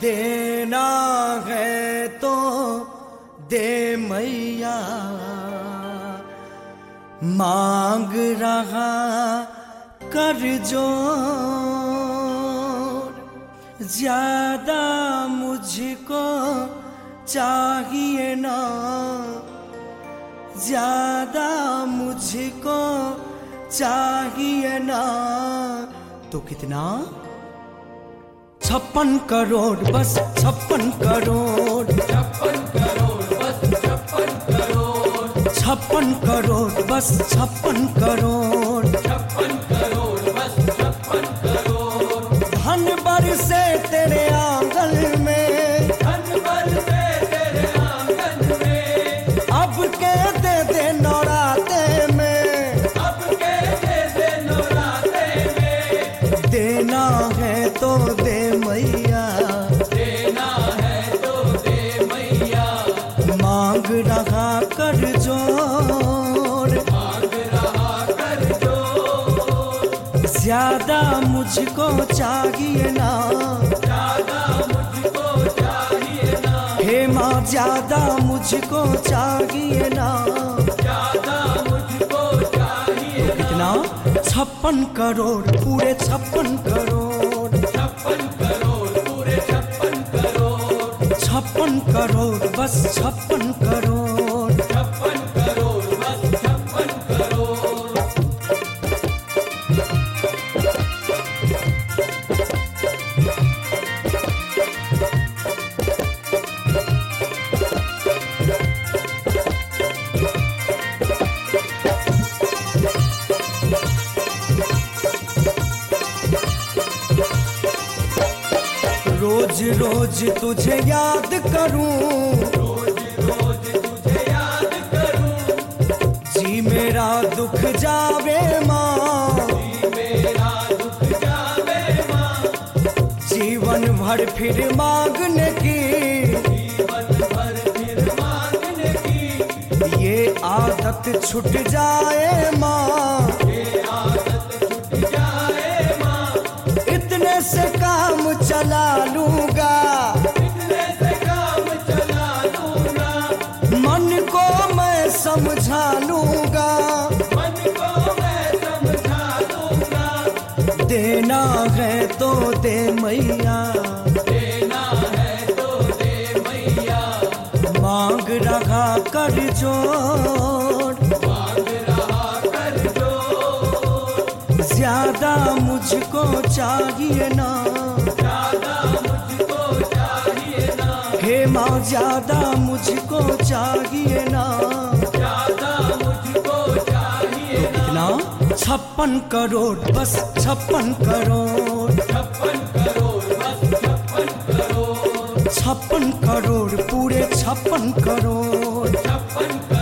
देना है तो दे मैया, मांग रहा कर जोर। ज्यादा मुझको चाहिए ना, ज्यादा मुझको चाहिए ना। तो कितना? 56 करोड़, बस 56 करोड़, 56 करोड़ बस 56 करोड़, 56 करोड़ बस 56 करोड़, 56 करोड़ बस 56 करोड़। धन बरसे तेरे आंगन में, धन बरसे तेरे आंगन में, अब के दे नौराते में, अब के दे नौराते में। देना है तो दे मैया, देना है तो दे मैया, मांग रहा कर जोर। मांग रहा कर जोर। ज्यादा मुझको चाहिए ना, ज्यादा मुझको चाहिए ना, हे माँ ज्यादा मुझको चाहिए ना। ज्यादा मुझको चाहिए ना। कितना? 56 करोड़, पूरे 56 करोड़, 56 करोड़ पूरे 56 करोड़, 56 करोड़ बस 56 करोड़। 56 करोड़ बस 56 करोड़। रोज रोज तुझे याद करूं, रोज रोज तुझे याद करूं, जी मेरा दुख जावे माँ, मेरा दुख जावे माँ। जीवन भर फिर मांगने की, जीवन भर फिर मांगने की, ये आदत छूट जाए माँ। ये आदत छूट जाए माँ। इतने से काम चला लूंगा, इतने से काम चला लूंगा, मन को मैं समझा लूंगा। मन को मैं समझा लूंगा। देना है तो दे मैया, देना है तो दे मैया, मांग रहा कर जोर। मांग रहा कर जोर। ज्यादा मुझको चाहिए ना, ज्यादा मुझको चाहिए ना, हे माँ ज्यादा मुझको चाहिए ना। ज्यादा मुझको चाहिए ना। कितना? 56 करोड़ बस 56 करोड़, 56 करोड़ बस 56 करोड़, 56 करोड़ पूरे 56 करोड़। 56 करोड़।